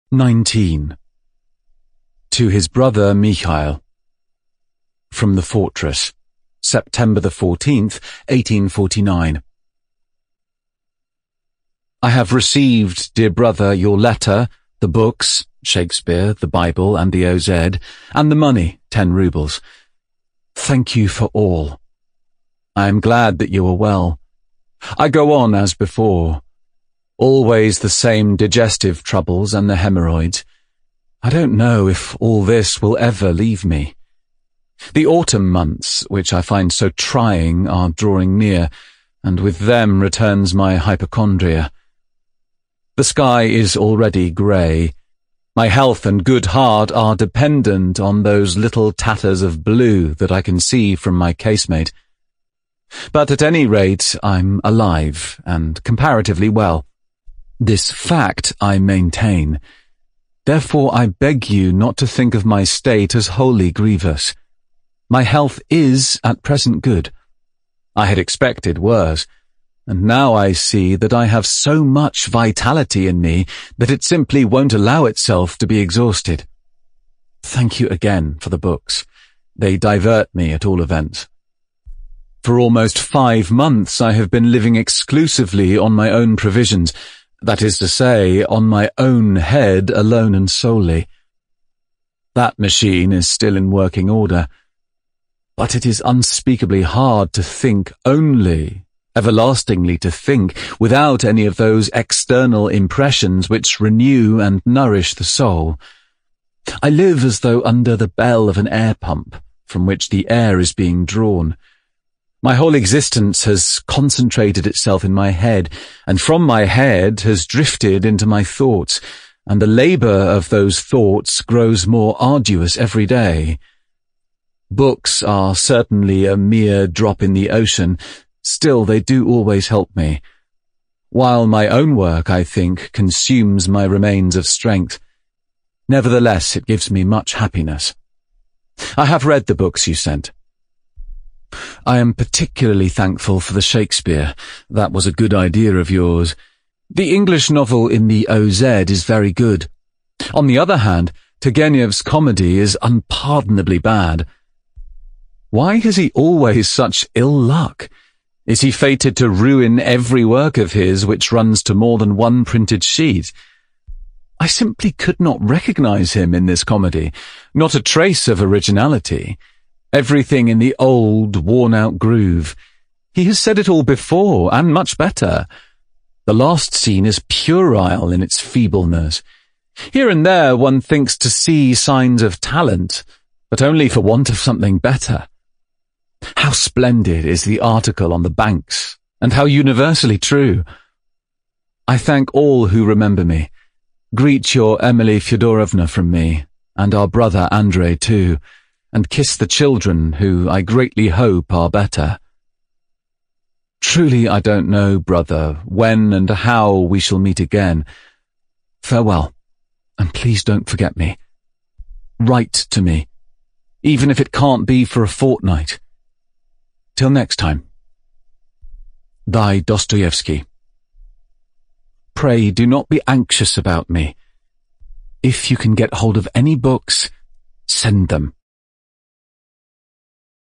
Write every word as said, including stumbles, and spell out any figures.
nineteen. To his brother Mikhail. From the Fortress, September the fourteenth, eighteen forty-nine. I have received, dear brother, your letter, the books, Shakespeare, the Bible, and the O Z, and the money, ten roubles. Thank you for all. I am glad that you are well. I go on as before. Always the same digestive troubles and the hemorrhoids. I don't know if all this will ever leave me. The autumn months, which I find so trying, are drawing near, and with them returns my hypochondria. The sky is already grey. My health and good heart are dependent on those little tatters of blue that I can see from my casemate. But at any rate, I'm alive and comparatively well. This fact I maintain. Therefore I beg you not to think of my state as wholly grievous. My health is at present good. I had expected worse, and now I see that I have so much vitality in me that it simply won't allow itself to be exhausted. Thank you again for the books. They divert me at all events. For almost five months I have been living exclusively on my own provisions, that is to say, on my own head alone and solely. That machine is still in working order. But it is unspeakably hard to think only, everlastingly to think, without any of those external impressions which renew and nourish the soul. I live as though under the bell of an air pump, from which the air is being drawn. My whole existence has concentrated itself in my head, and from my head has drifted into my thoughts, and the labour of those thoughts grows more arduous every day. Books are certainly a mere drop in the ocean, still they do always help me, while my own work, I think, consumes my remains of strength. Nevertheless, it gives me much happiness. I have read the books you sent. I am particularly thankful for the Shakespeare. That was a good idea of yours. The English novel in the O Z is very good. On the other hand, Turgenev's comedy is unpardonably bad. Why has he always such ill luck? Is he fated to ruin every work of his which runs to more than one printed sheet? I simply could not recognize him in this comedy. Not a trace of originality. Everything in the old, worn-out groove. He has said it all before, and much better. The last scene is puerile in its feebleness. Here and there one thinks to see signs of talent, but only for want of something better. How splendid is the article on the banks, and how universally true. I thank all who remember me. Greet your Emily Fyodorovna from me, and our brother Andrei too, and kiss the children who I greatly hope are better. Truly I don't know, brother, when and how we shall meet again. Farewell, and please don't forget me. Write to me, even if it can't be for a fortnight. Till next time. Thy Dostoevsky. Pray do not be anxious about me. If you can get hold of any books, send them.